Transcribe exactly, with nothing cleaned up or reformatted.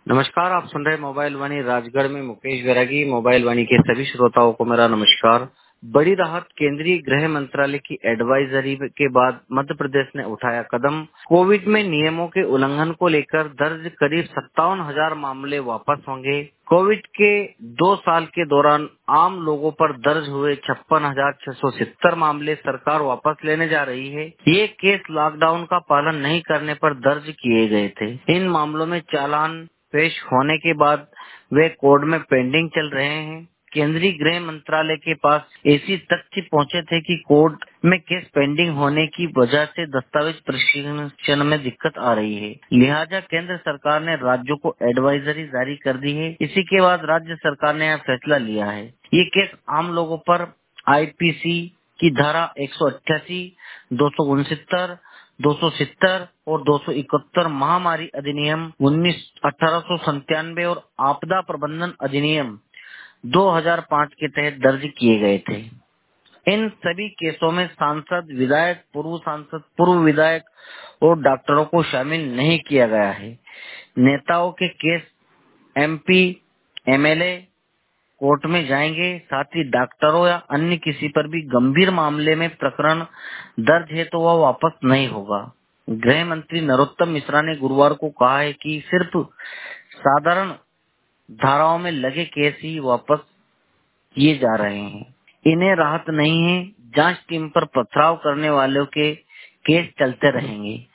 नमस्कार, आप सुन रहे हैं मोबाइल वाणी राजगढ़ में मुकेश बैरागी। मोबाइल वाणी के सभी श्रोताओं को मेरा नमस्कार। बड़ी राहत, केंद्रीय गृह मंत्रालय की एडवाइजरी के बाद मध्य प्रदेश ने उठाया कदम। कोविड में नियमों के उल्लंघन को लेकर दर्ज करीब सत्तावन हजार मामले वापस होंगे। कोविड के दो साल के दौरान आम लोगों पर दर्ज हुए छप्पन हजार छह सौ सत्तर मामले सरकार वापस लेने जा रही है। ये केस लॉकडाउन का पालन नहीं करने पर दर्ज किए गए थे। इन मामलों में चालान पेश होने के बाद वे कोर्ट में पेंडिंग चल रहे हैं। केंद्रीय गृह मंत्रालय के पास ऐसी तथ्य पहुंचे थे कि कोर्ट में केस पेंडिंग होने की वजह से दस्तावेज प्रशिक्षण में दिक्कत आ रही है। लिहाजा केंद्र सरकार ने राज्यों को एडवाइजरी जारी कर दी है। इसी के बाद राज्य सरकार ने यह फैसला लिया है। ये केस आम लोगों पर आईपीसी की धारा एक सौ अट्ठासी, दो सौ उनसत्तर, दो सौ सत्तर और दो सौ इकहत्तर, महामारी अधिनियम उन्नीस अठारह सौ संतानवे और आपदा प्रबंधन अधिनियम दो हज़ार पाँच के तहत दर्ज किए गए थे। इन सभी केसों में सांसद, विधायक, पूर्व सांसद, पूर्व विधायक और डॉक्टरों को शामिल नहीं किया गया है। नेताओं के केस एमपी, एमएलए कोर्ट में जाएंगे। साथ ही डॉक्टरों या अन्य किसी पर भी गंभीर मामले में प्रकरण दर्ज है तो वह वापस नहीं होगा। गृह मंत्री नरोत्तम मिश्रा ने गुरुवार को कहा है कि सिर्फ साधारण धाराओं में लगे केस ही वापस किए जा रहे हैं। इन्हें राहत नहीं है। जांच टीम पर पथराव करने वालों के केस चलते रहेंगे।